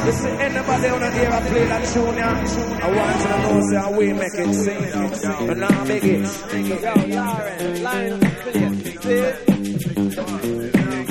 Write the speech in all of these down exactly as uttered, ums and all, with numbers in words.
Listen, anybody on the air I play that tune, yeah? I want you to know, say, how we make it sing. And now make it. Yo, Lauren, line up the plate.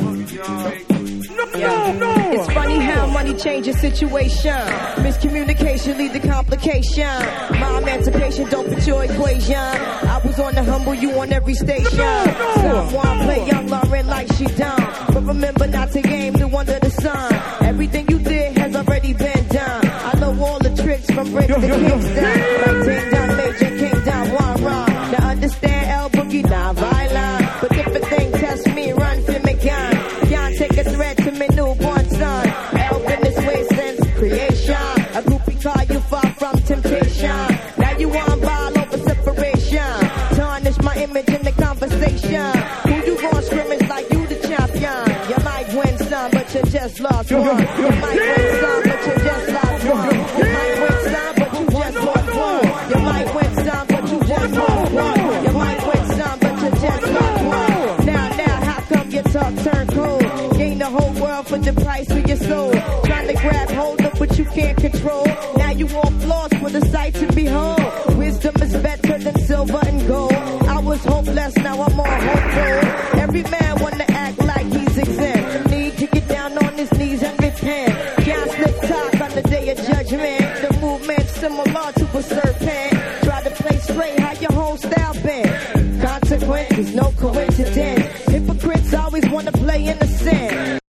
No, no. It's funny how money changes situation. Miscommunication lead to complication. My emancipation don't fit your equation. I was on the humble, you on every station. Someone play young Lauren like she done. But remember not to game new under the sun. Everything you did has already been done. I know all the tricks from bricks to Kingston. Like Ting down Major, King down one run. Now understand L Boogie, not violent. But if a thing test me, run for me gun. Can't take a threat to me newborn son. Help in this way since creation. A groupie call you far from temptation. Now you want ball over separation. Tarnish my image in the conversation. Who you gon' scrimmage like you the champion? You might win some, but you just lost one. You might win some, but you just lost one. You might win some, but you just lost one. You might win some, but you just lost one. You might win some, but you just lost one. Now, now, how come your talk turn cold? Gain the whole world for the price of your soul. Trying to grab hold of what you can't control. Now you want flaws for the sight to behold. Wisdom is better than silver and gold. I was hopeless, now I'm more hopeful. Every man wanna act like he's exempt. Need to get down on his knees and repent. Can't slip talk on the day of judgment. The movement similar to a serpent. Try to play straight, how your whole style been. Consequence is no coincidence. Hypocrites always wanna play innocent.